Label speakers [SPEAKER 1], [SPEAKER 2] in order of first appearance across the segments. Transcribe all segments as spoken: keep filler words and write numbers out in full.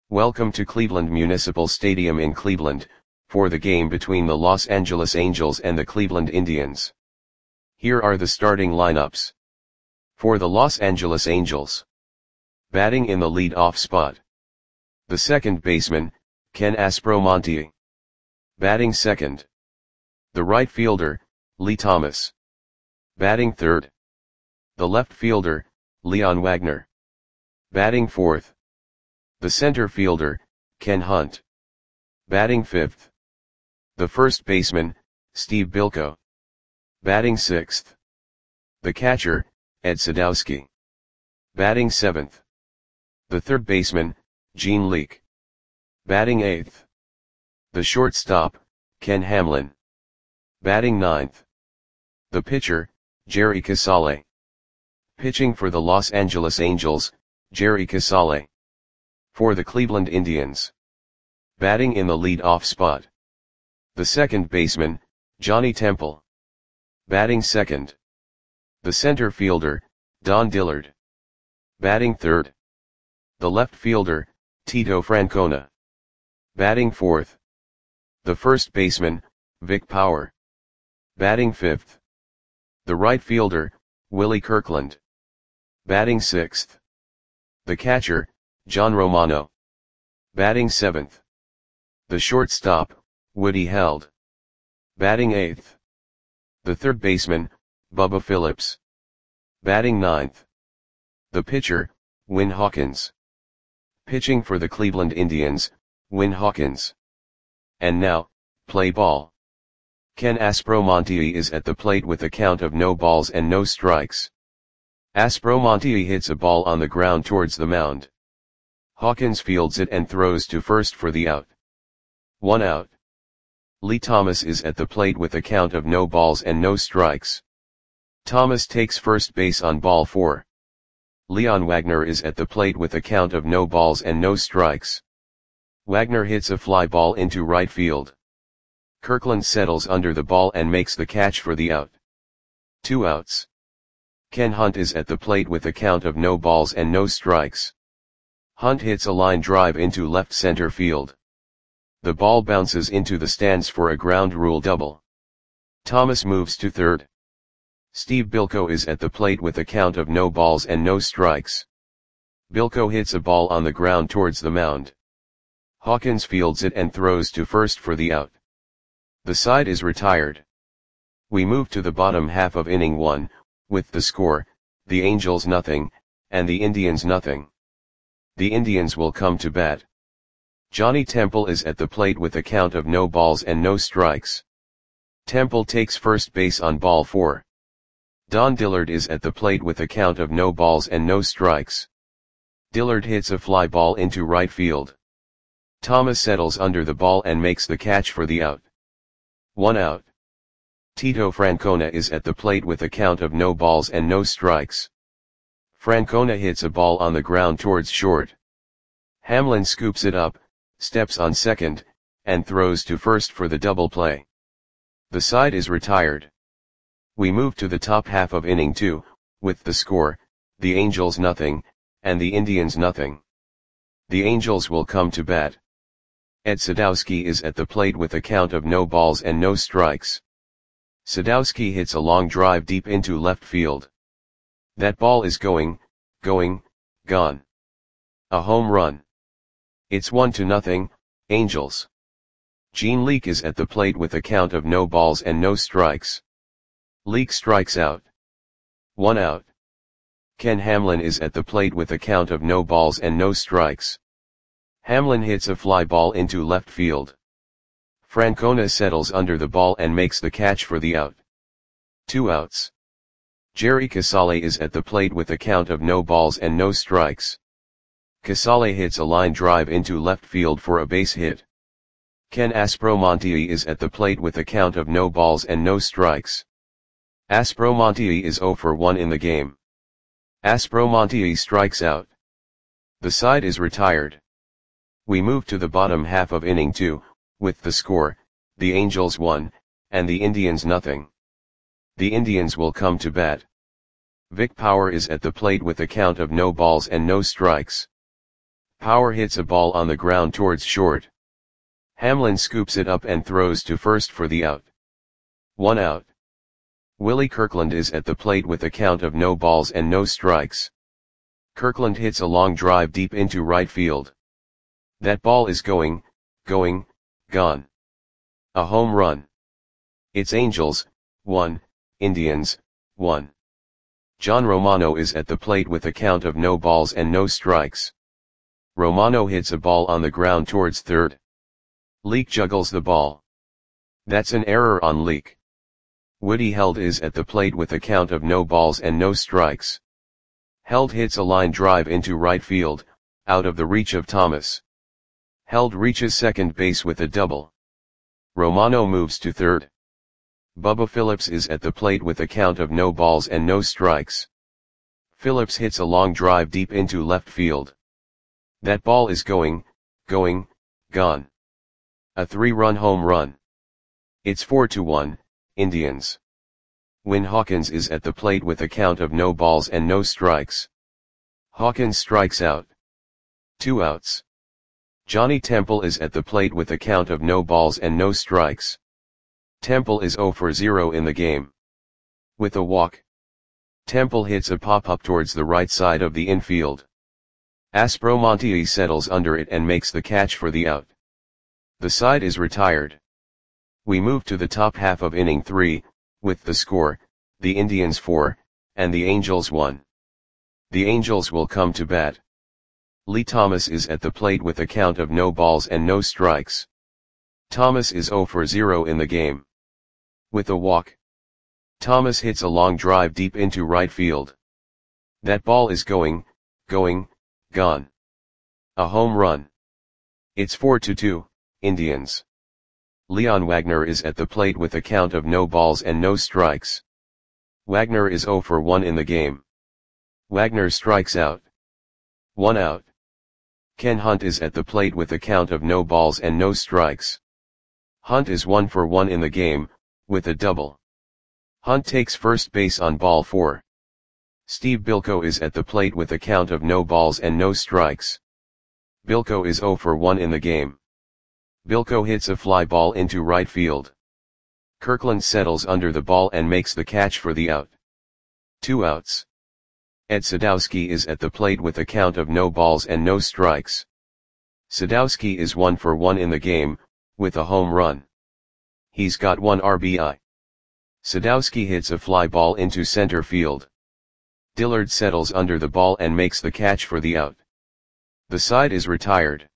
[SPEAKER 1] Welcome to Cleveland Municipal Stadium in Cleveland, for the game between the Los Angeles Angels and the Cleveland Indians. Here are the starting lineups. For the Los Angeles Angels. Batting in the lead-off spot. The second baseman, Ken Aspromonte. Batting second. The right fielder, Lee Thomas. Batting third. The left fielder, Leon Wagner. Batting fourth. The center fielder, Ken Hunt. Batting fifth. The first baseman, Steve Bilko. Batting sixth. The catcher, Ed Sadowski. Batting seventh. The third baseman, Gene Leake. Batting eighth. The shortstop, Ken Hamlin. Batting ninth. The pitcher, Jerry Casale. Pitching for the Los Angeles Angels, Jerry Casale. For the Cleveland Indians. Batting in the lead-off spot. The second baseman, Johnny Temple. Batting second. The center fielder, Don Dillard. Batting third. The left fielder, Tito Francona. Batting fourth. The first baseman, Vic Power. Batting fifth. The right fielder, Willie Kirkland. Batting sixth. The catcher, John Romano. Batting seventh. The shortstop, Woody Held. Batting eighth. The third baseman, Bubba Phillips. Batting ninth. The pitcher, Win Hawkins. Pitching for the Cleveland Indians, Win Hawkins. And now, play ball. Ken Aspromonte is at the plate with a count of no balls and no strikes. Aspromonte hits a ball on the ground towards the mound. Hawkins fields it and throws to first for the out. One out. Lee Thomas is at the plate with a count of no balls and no strikes. Thomas takes first base on ball four. Leon Wagner is at the plate with a count of no balls and no strikes. Wagner hits a fly ball into right field. Kirkland settles under the ball and makes the catch for the out. Two outs. Ken Hunt is at the plate with a count of no balls and no strikes. Hunt hits a line drive into left center field. The ball bounces into the stands for a ground rule double. Thomas moves to third. Steve Bilko is at the plate with a count of no balls and no strikes. Bilko hits a ball on the ground towards the mound. Hawkins fields it and throws to first for the out. The side is retired. We move to the bottom half of inning one, with the score, the Angels nothing, and the Indians nothing. The Indians will come to bat. Johnny Temple is at the plate with a count of no balls and no strikes. Temple takes first base on ball four. Don Dillard is at the plate with a count of no balls and no strikes. Dillard hits a fly ball into right field. Thomas settles under the ball and makes the catch for the out. One out. Tito Francona is at the plate with a count of no balls and no strikes. Francona hits a ball on the ground towards short. Hamlin scoops it up, steps on second, and throws to first for the double play. The side is retired. We move to the top half of inning two, with the score, the Angels nothing, and the Indians nothing. The Angels will come to bat. Ed Sadowski is at the plate with a count of no balls and no strikes. Sadowski hits a long drive deep into left field. That ball is going, going, gone. A home run. It's one to nothing, Angels. Gene Leake is at the plate with a count of no balls and no strikes. Leake strikes out. One out. Ken Hamlin is at the plate with a count of no balls and no strikes. Hamlin hits a fly ball into left field. Francona settles under the ball and makes the catch for the out. Two outs. Jerry Casale is at the plate with a count of no balls and no strikes. Casale hits a line drive into left field for a base hit. Ken Aspromonte is at the plate with a count of no balls and no strikes. Aspromonte is zero for one in the game. Aspromonte strikes out. The side is retired. We move to the bottom half of inning two, with the score, the Angels one, and the Indians nothing. The Indians will come to bat. Vic Power is at the plate with a count of no balls and no strikes. Power hits a ball on the ground towards short. Hamlin scoops it up and throws to first for the out. One out. Willie Kirkland is at the plate with a count of no balls and no strikes. Kirkland hits a long drive deep into right field. That ball is going, going, gone. A home run. It's Angels, one, Indians, one. John Romano is at the plate with a count of no balls and no strikes. Romano hits a ball on the ground towards third. Leake juggles the ball. That's an error on Leake. Woody Held is at the plate with a count of no balls and no strikes. Held hits a line drive into right field, out of the reach of Thomas. Held reaches second base with a double. Romano moves to third. Bubba Phillips is at the plate with a count of no balls and no strikes. Phillips hits a long drive deep into left field. That ball is going, going, gone. A three-run home run. It's four to one, Indians. Win Hawkins is at the plate with a count of no balls and no strikes. Hawkins strikes out. Two outs. Johnny Temple is at the plate with a count of no balls and no strikes. Temple is zero for zero in the game. With a walk. Temple hits a pop-up towards the right side of the infield. Aspromonte settles under it and makes the catch for the out. The side is retired. We move to the top half of inning three, with the score, the Indians four, and the Angels one. The Angels will come to bat. Lee Thomas is at the plate with a count of no balls and no strikes. Thomas is zero for zero in the game. With a walk. Thomas hits a long drive deep into right field. That ball is going, going, gone. A home run. It's four to two, Indians. Leon Wagner is at the plate with a count of no balls and no strikes. Wagner is zero for one in the game. Wagner strikes out. One out. Ken Hunt is at the plate with a count of no balls and no strikes. Hunt is one for one in the game, with a double. Hunt takes first base on ball four. Steve Bilko is at the plate with a count of no balls and no strikes. Bilko is zero for one in the game. Bilko hits a fly ball into right field. Kirkland settles under the ball and makes the catch for the out. Two outs. Ed Sadowski is at the plate with a count of no balls and no strikes. Sadowski is one for one in the game, with a home run. He's got one R B I. Sadowski hits a fly ball into center field. Dillard settles under the ball and makes the catch for the out. The side is retired.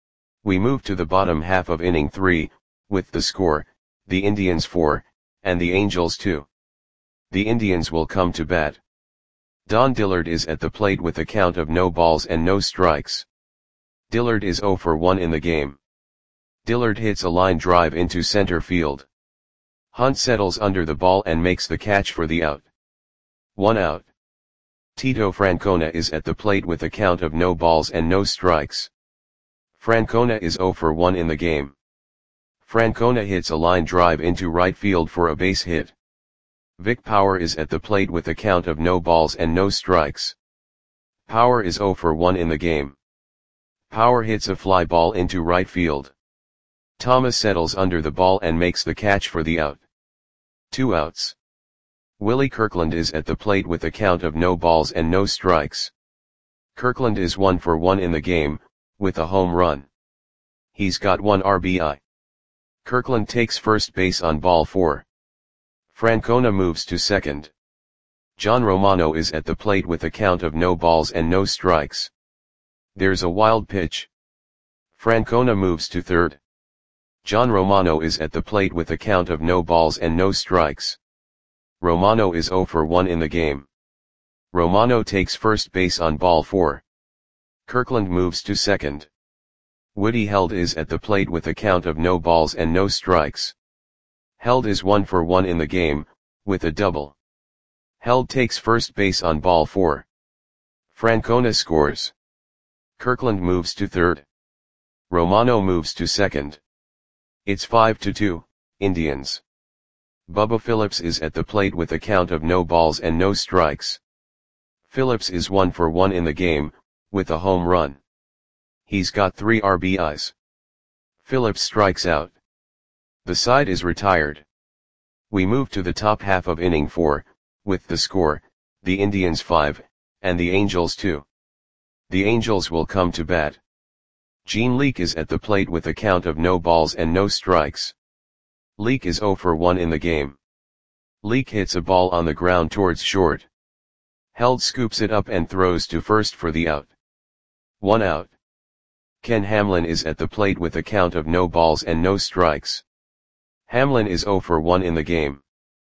[SPEAKER 1] We move to the bottom half of inning three, with the score, the Indians four, and the Angels two. The Indians will come to bat. Don Dillard is at the plate with a count of no balls and no strikes. Dillard is zero for one in the game. Dillard hits a line drive into center field. Hunt settles under the ball and makes the catch for the out. One out. Tito Francona is at the plate with a count of no balls and no strikes. Francona is zero for one in the game. Francona hits a line drive into right field for a base hit. Vic Power is at the plate with a count of no balls and no strikes. Power is zero for one in the game. Power hits a fly ball into right field. Thomas settles under the ball and makes the catch for the out. Two outs. Willie Kirkland is at the plate with a count of no balls and no strikes. Kirkland is one for one in the game, with a home run. He's got one R B I. Kirkland takes first base on ball four. Francona moves to second. John Romano is at the plate with a count of no balls and no strikes. There's a wild pitch. Francona moves to third. John Romano is at the plate with a count of no balls and no strikes. Romano is zero for one in the game. Romano takes first base on ball four. Kirkland moves to second. Woody Held is at the plate with a count of no balls and no strikes. Held is one for one in the game, with a double. Held takes first base on ball four. Francona scores. Kirkland moves to third. Romano moves to second. It's five to two, Indians. Bubba Phillips is at the plate with a count of no balls and no strikes. Phillips is one for one in the game, with a home run. He's got three R B Is. Phillips strikes out. The side is retired. We move to the top half of inning four, with the score, the Indians five, and the Angels two. The Angels will come to bat. Gene Leake is at the plate with a count of no balls and no strikes. Leake is oh for one in the game. Leake hits a ball on the ground towards short. Held scoops it up and throws to first for the out. One out. Ken Hamlin is at the plate with a count of no balls and no strikes. Hamlin is oh for one in the game.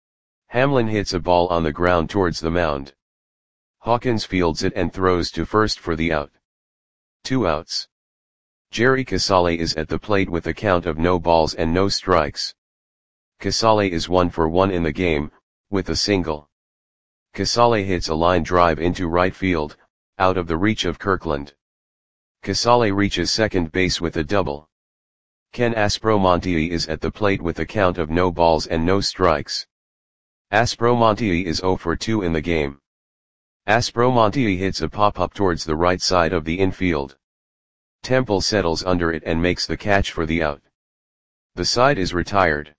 [SPEAKER 1] Hamlin hits a ball on the ground towards the mound. Hawkins fields it and throws to first for the out. Two outs. Jerry Casale is at the plate with a count of no balls and no strikes. Casale is one for one in the game, with a single. Casale hits a line drive into right field, out of the reach of Kirkland. Casale reaches second base with a double. Ken Aspromonte is at the plate with a count of no balls and no strikes. Aspromonte is oh for two in the game. Aspromonte hits a pop-up towards the right side of the infield. Temple settles under it and makes the catch for the out. The side is retired.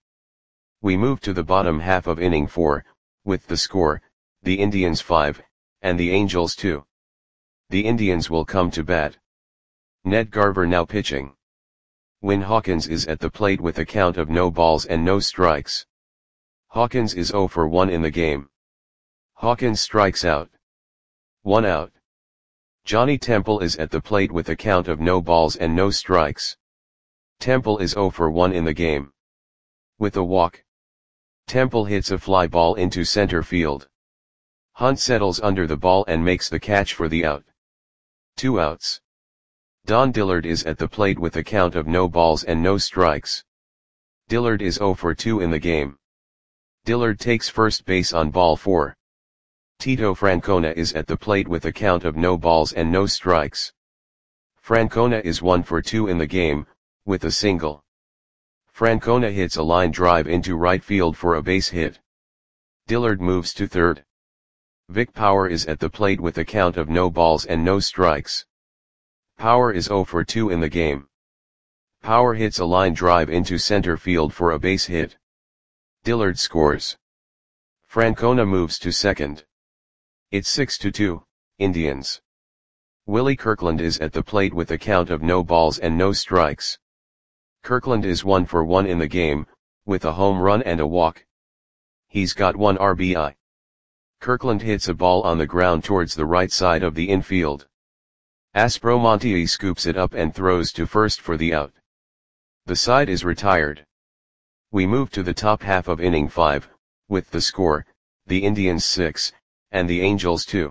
[SPEAKER 1] We move to the bottom half of inning four, with the score, the Indians five, and the Angels two. The Indians will come to bat. Ned Garver now pitching. Win Hawkins is at the plate with a count of no balls and no strikes. Hawkins is oh for one in the game. Hawkins strikes out. One out. Johnny Temple is at the plate with a count of no balls and no strikes. Temple is oh for one in the game. With a walk. Temple hits a fly ball into center field. Hunt settles under the ball and makes the catch for the out. Two outs. Don Dillard is at the plate with a count of no balls and no strikes. Dillard is oh for two in the game. Dillard takes first base on ball four. Tito Francona is at the plate with a count of no balls and no strikes. Francona is one for two in the game, with a single. Francona hits a line drive into right field for a base hit. Dillard moves to third. Vic Power is at the plate with a count of no balls and no strikes. Power is oh for two in the game. Power hits a line drive into center field for a base hit. Dillard scores. Francona moves to second. It's six to two, Indians. Willie Kirkland is at the plate with a count of no balls and no strikes. Kirkland is one for one in the game, with a home run and a walk. He's got one R B I. Kirkland hits a ball on the ground towards the right side of the infield. Aspromonte scoops it up and throws to first for the out. The side is retired. We move to the top half of inning five, with the score, the Indians six, and the Angels two.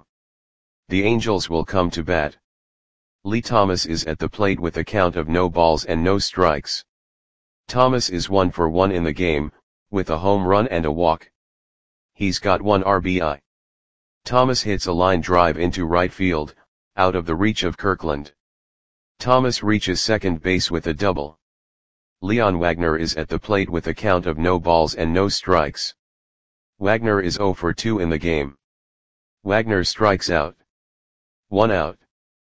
[SPEAKER 1] The Angels will come to bat. Lee Thomas is at the plate with a count of no balls and no strikes. Thomas is one for one in the game, with a home run and a walk. He's got one R B I. Thomas hits a line drive into right field, out of the reach of Kirkland. Thomas reaches second base with a double. Leon Wagner is at the plate with a count of no balls and no strikes. Wagner is oh for two in the game. Wagner strikes out. One out.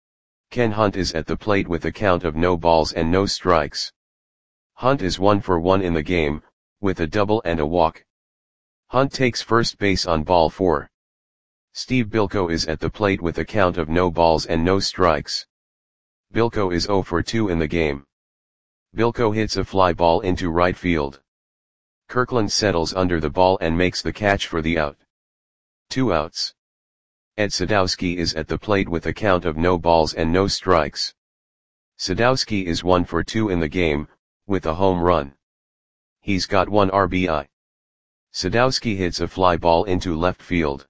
[SPEAKER 1] Ken Hunt is at the plate with a count of no balls and no strikes. Hunt is one for one in the game, with a double and a walk. Hunt takes first base on ball four. Steve Bilko is at the plate with a count of no balls and no strikes. Bilko is oh for two in the game. Bilko hits a fly ball into right field. Kirkland settles under the ball and makes the catch for the out. Two outs. Ed Sadowski is at the plate with a count of no balls and no strikes. Sadowski is one for two in the game, with a home run. He's got one R B I. Sadowski hits a fly ball into left field.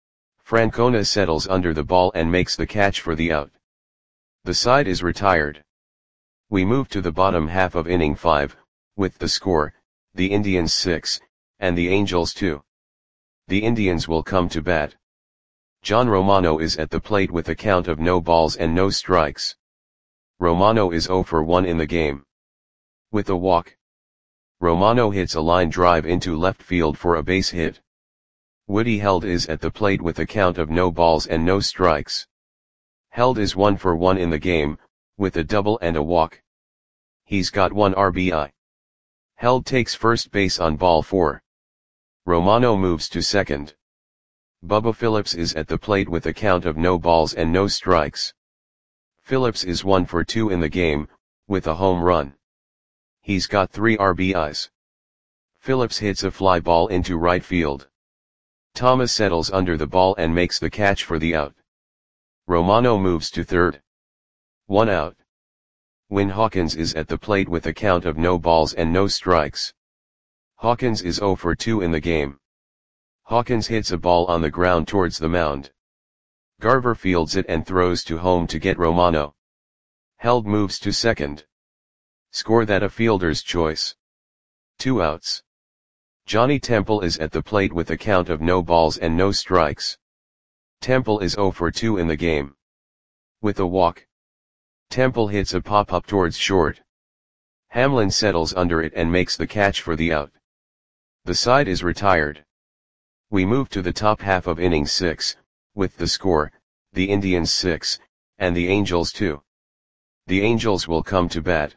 [SPEAKER 1] Francona settles under the ball and makes the catch for the out. The side is retired. We move to the bottom half of inning five, with the score, the Indians six, and the Angels two. The Indians will come to bat. John Romano is at the plate with a count of no balls and no strikes. Romano is oh for one in the game. With a walk. Romano hits a line drive into left field for a base hit. Woody Held is at the plate with a count of no balls and no strikes. Held is one for one in the game, with a double and a walk. He's got one R B I. Held takes first base on ball four. Romano moves to second. Bubba Phillips is at the plate with a count of no balls and no strikes. Phillips is one for two in the game, with a home run. He's got three R B Is. Phillips hits a fly ball into right field. Thomas settles under the ball and makes the catch for the out. Romano moves to third. One out. Win Hawkins is at the plate with a count of no balls and no strikes. Hawkins is zero for two in the game. Hawkins hits a ball on the ground towards the mound. Garver fields it and throws to home to get Romano. Held moves to second. Score that a fielder's choice. Two outs. Johnny Temple is at the plate with a count of no balls and no strikes. Temple is zero for two in the game. With a walk. Temple hits a pop-up towards short. Hamlin settles under it and makes the catch for the out. The side is retired. We move to the top half of inning six, with the score, the Indians six, and the Angels two. The Angels will come to bat.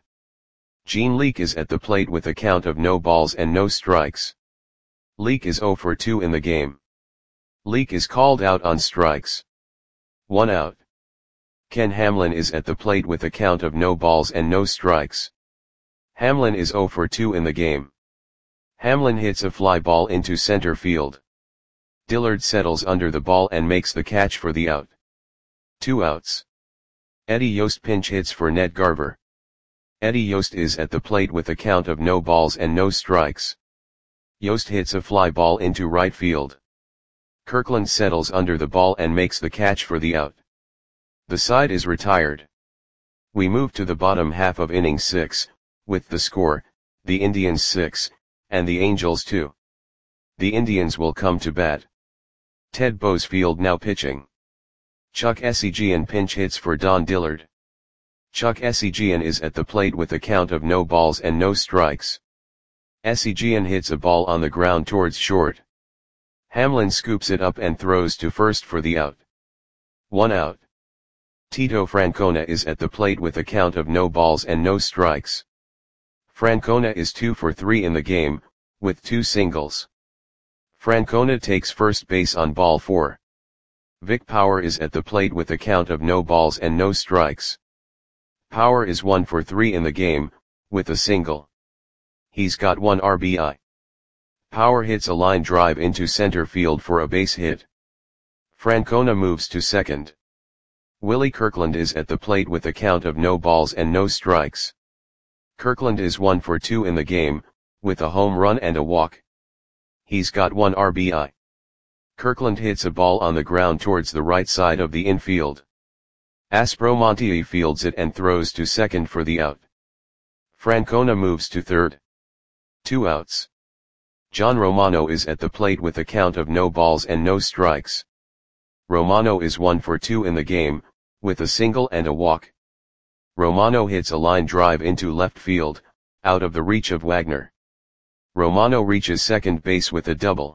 [SPEAKER 1] Gene Leake is at the plate with a count of no balls and no strikes. Leake is zero for two in the game. Leake is called out on strikes. One out. Ken Hamlin is at the plate with a count of no balls and no strikes. Hamlin is zero for two in the game. Hamlin hits a fly ball into center field. Dillard settles under the ball and makes the catch for the out. Two outs. Eddie Yost pinch hits for Ned Garver. Eddie Yost is at the plate with a count of no balls and no strikes. Yost hits a fly ball into right field. Kirkland settles under the ball and makes the catch for the out. The side is retired. We move to the bottom half of inning six, with the score, the Indians six, and the Angels two. The Indians will come to bat. Ted Boesfield now pitching. Chuck Essegian pinch hits for Don Dillard. Chuck Essegian is at the plate with a count of no balls and no strikes. Essegian hits a ball on the ground towards short. Hamlin scoops it up and throws to first for the out. One out. Tito Francona is at the plate with a count of no balls and no strikes. Francona is two for three in the game, with two singles. Francona takes first base on ball four. Vic Power is at the plate with a count of no balls and no strikes. Power is one for three in the game, with a single. He's got one R B I. Power hits a line drive into center field for a base hit. Francona moves to second. Willie Kirkland is at the plate with a count of no balls and no strikes. Kirkland is one for two in the game, with a home run and a walk. He's got one R B I. Kirkland hits a ball on the ground towards the right side of the infield. Aspromonte fields it and throws to second for the out. Francona moves to third. Two outs. John Romano is at the plate with a count of no balls and no strikes. Romano is one for two in the game, with a single and a walk. Romano hits a line drive into left field, out of the reach of Wagner. Romano reaches second base with a double.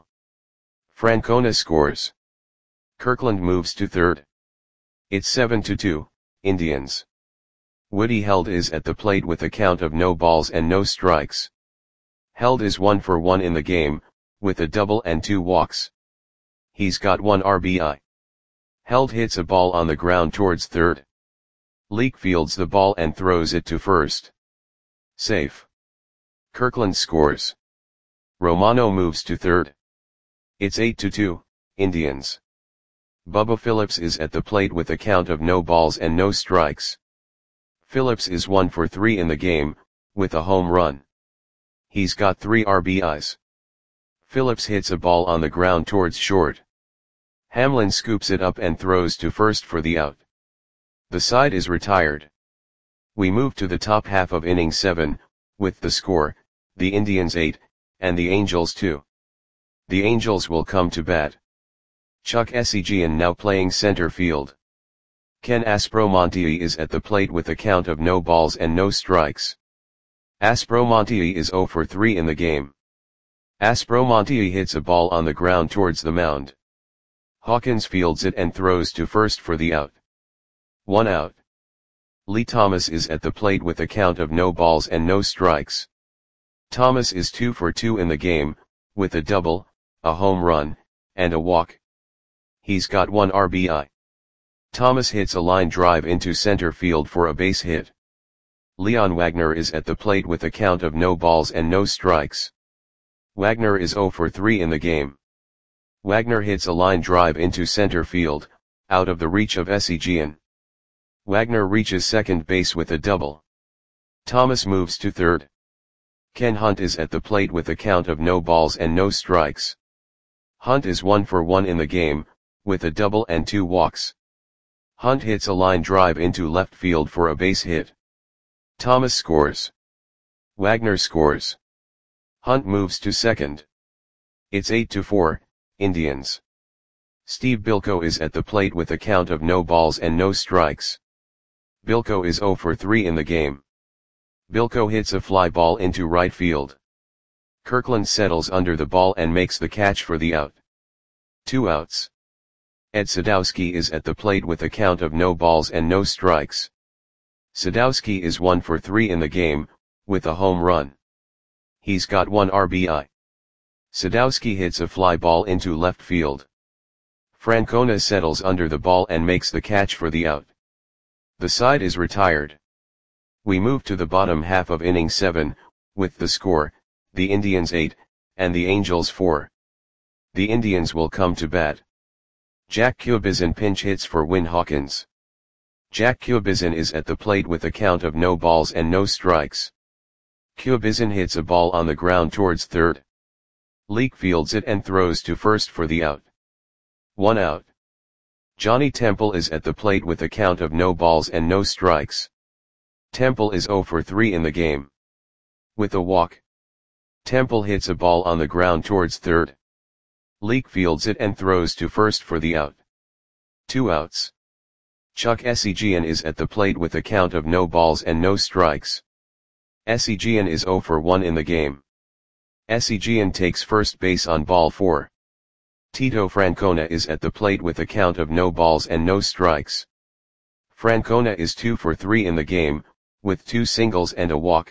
[SPEAKER 1] Francona scores. Kirkland moves to third. It's seven to two, Indians. Woody Held is at the plate with a count of no balls and no strikes. Held is one for one in the game, with a double and two walks. He's got one R B I. Held hits a ball on the ground towards third. Leake fields the ball and throws it to first. Safe. Kirkland scores. Romano moves to third. It's eight to two, Indians. Bubba Phillips is at the plate with a count of no balls and no strikes. Phillips is one for three in the game, with a home run. He's got three R B Is. Phillips hits a ball on the ground towards short. Hamlin scoops it up and throws to first for the out. The side is retired. We move to the top half of inning seven, with the score, the Indians eight, and the Angels two. The Angels will come to bat. Chuck Essegian now playing center field. Ken Aspromonte is at the plate with a count of no balls and no strikes. Aspromonte is zero for three in the game. Aspromonte hits a ball on the ground towards the mound. Hawkins fields it and throws to first for the out. One out. Lee Thomas is at the plate with a count of no balls and no strikes. Thomas is two for two in the game, with a double, a home run, and a walk. He's got one R B I. Thomas hits a line drive into center field for a base hit. Leon Wagner is at the plate with a count of no balls and no strikes. Wagner is zero for three in the game. Wagner hits a line drive into center field, out of the reach of Esigian. Wagner reaches second base with a double. Thomas moves to third. Ken Hunt is at the plate with a count of no balls and no strikes. Hunt is one for one in the game, with a double and two walks. Hunt hits a line drive into left field for a base hit. Thomas scores. Wagner scores. Hunt moves to second. It's eight to four, Indians. Steve Bilko is at the plate with a count of no balls and no strikes. Bilko is zero for three in the game. Bilko hits a fly ball into right field. Kirkland settles under the ball and makes the catch for the out. Two outs. Ed Sadowski is at the plate with a count of no balls and no strikes. Sadowski is one for three in the game, with a home run. He's got one R B I. Sadowski hits a fly ball into left field. Francona settles under the ball and makes the catch for the out. The side is retired. We move to the bottom half of inning seven, with the score, the Indians eight, and the Angels four. The Indians will come to bat. Jack Kubizin pinch hits for Win Hawkins. Jack Kubizin is at the plate with a count of no balls and no strikes. Kubizin hits a ball on the ground towards third. Leake fields it and throws to first for the out. One out. Johnny Temple is at the plate with a count of no balls and no strikes. Temple is zero for three in the game. With a walk. Temple hits a ball on the ground towards third. Leake fields it and throws to first for the out. Two outs. Chuck Esigian is at the plate with a count of no balls and no strikes. Esigian is zero for one in the game. Esigian takes first base on ball four. Tito Francona is at the plate with a count of no balls and no strikes. Francona is two for three in the game, with two singles and a walk.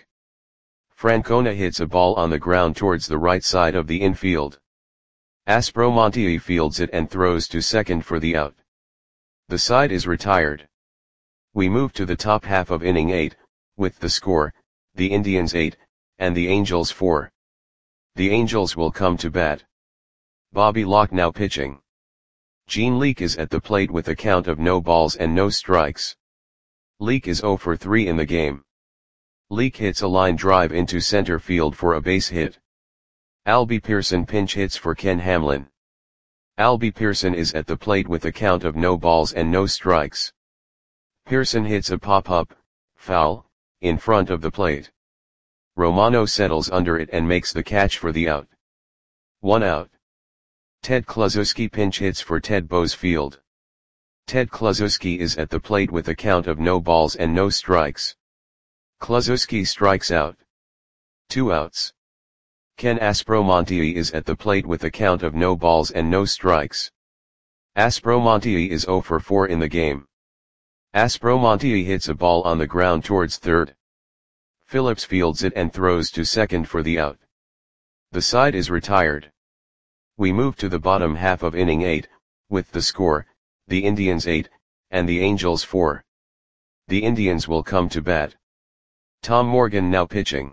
[SPEAKER 1] Francona hits a ball on the ground towards the right side of the infield. Aspromonte fields it and throws to second for the out. The side is retired. We move to the top half of inning eight, with the score, the Indians eight, and the Angels four. The Angels will come to bat. Bobby Locke now pitching. Gene Leake is at the plate with a count of no balls and no strikes. Leake is zero for three in the game. Leake hits a line drive into center field for a base hit. Albie Pearson pinch hits for Ken Hamlin. Albie Pearson is at the plate with a count of no balls and no strikes. Pearson hits a pop-up, foul, in front of the plate. Romano settles under it and makes the catch for the out. One out. Ted Kluszewski pinch hits for Ted Boesfield. Ted Kluszewski is at the plate with a count of no balls and no strikes. Kluszewski strikes out. Two outs. Ken Aspromonte is at the plate with a count of no balls and no strikes. Aspromonte is zero for four in the game. Aspromonte hits a ball on the ground towards third. Phillips fields it and throws to second for the out. The side is retired. We move to the bottom half of inning eight, with the score, the Indians eight, and the Angels four. The Indians will come to bat. Tom Morgan now pitching.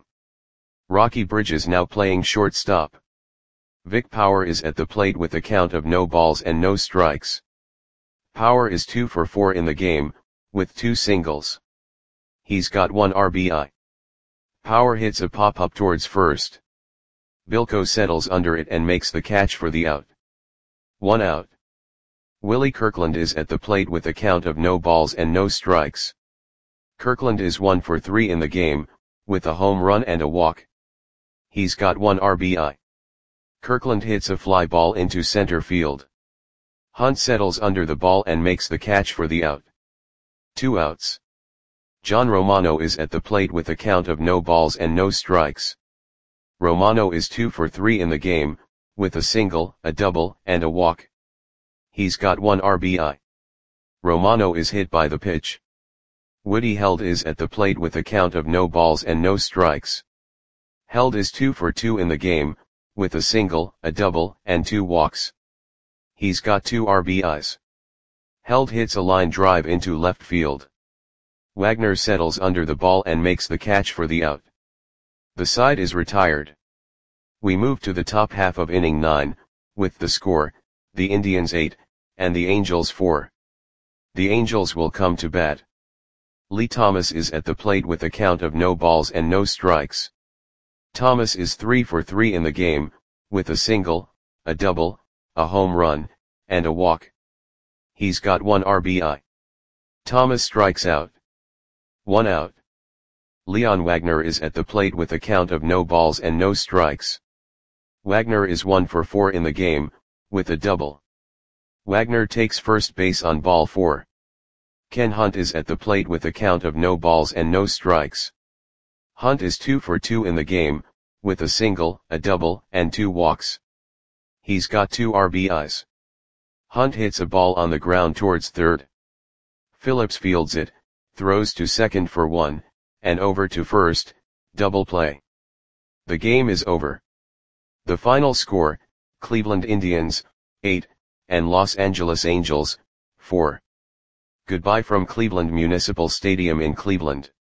[SPEAKER 1] Rocky Bridges now playing shortstop. Vic Power is at the plate with a count of no balls and no strikes. Power is two for four in the game, with two singles. He's got one R B I. Power hits a pop-up towards first. Bilko settles under it and makes the catch for the out. One out. Willie Kirkland is at the plate with a count of no balls and no strikes. Kirkland is one for three in the game, with a home run and a walk. He's got one R B I. Kirkland hits a fly ball into center field. Hunt settles under the ball and makes the catch for the out. Two outs. John Romano is at the plate with a count of no balls and no strikes. Romano is two for three in the game, with a single, a double, and a walk. He's got one R B I. Romano is hit by the pitch. Woody Held is at the plate with a count of no balls and no strikes. Held is two for two in the game, with a single, a double, and two walks. He's got two R B Is. Held hits a line drive into left field. Wagner settles under the ball and makes the catch for the out. The side is retired. We move to the top half of inning nine, with the score, the Indians eight, and the Angels four. The Angels will come to bat. Lee Thomas is at the plate with a count of no balls and no strikes. Thomas is three for three in the game, with a single, a double, a home run, and a walk. He's got one R B I. Thomas strikes out. One out. Leon Wagner is at the plate with a count of no balls and no strikes. Wagner is one for four in the game, with a double. Wagner takes first base on ball four. Ken Hunt is at the plate with a count of no balls and no strikes. Hunt is two for two in the game, with a single, a double, and two walks. He's got two R B Is. Hunt hits a ball on the ground towards third. Phillips fields it, throws to second for one, and over to first, double play. The game is over. The final score, Cleveland Indians, eight, and Los Angeles Angels, four. Goodbye from Cleveland Municipal Stadium in Cleveland.